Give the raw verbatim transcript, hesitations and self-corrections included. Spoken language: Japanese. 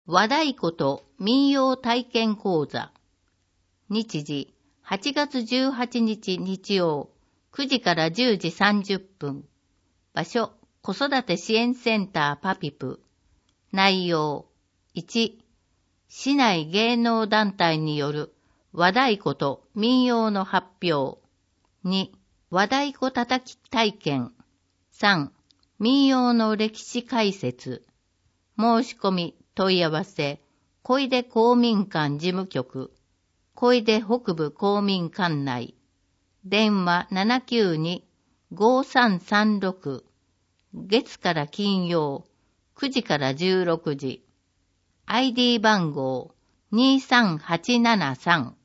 和太鼓と民謡体験講座。日時、はちがつじゅうはちにち日曜、くじからじゅうじさんじゅっぷん。場所、子育て支援センターパピプ。内容、いち、市内芸能団体による和太鼓と民謡の発表。に、和太鼓叩き体験。さん、民謡の歴史解説。申し込み、問い合わせ、小出公民館事務局、小出北部公民館内、電話 ななきゅうに ごさんさんろく、月から金曜、くじからじゅうろくじ、アイディー 番号にさんはちななさん。